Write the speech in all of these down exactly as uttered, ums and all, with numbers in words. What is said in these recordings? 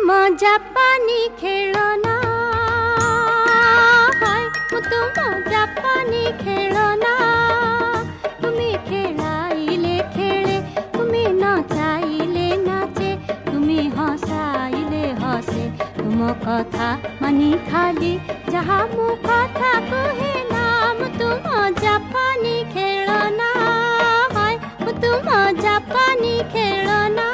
तुम जापानी खेलना हाय मु तुम जापानी खेलना तुम्हें खेलाइले खेले तुम्हें नचाइले नाचे तुम्हें हसाइले हसे तुम कथा मानी खाली जहाँ मु कथा कहे नाम तुम जापानी खेलना हाय मु तुम जापानी खेलना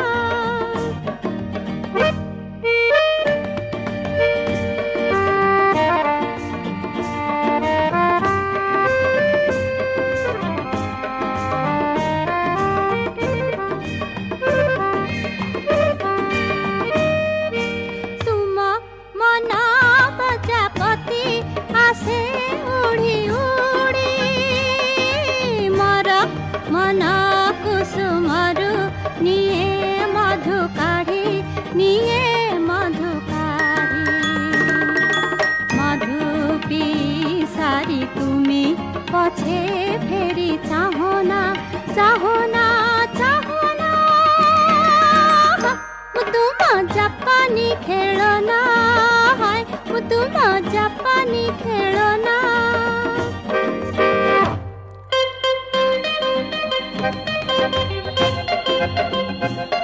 मना कुसुमरु निये मधु काढ़ी निये मधु काढ़ी मधु पी सारी तुमी पछे फेरी चाहोना चाहोना चाहोना मु तुम जापानी खेलना हाय मु तुम जापानी खेलना Thank you.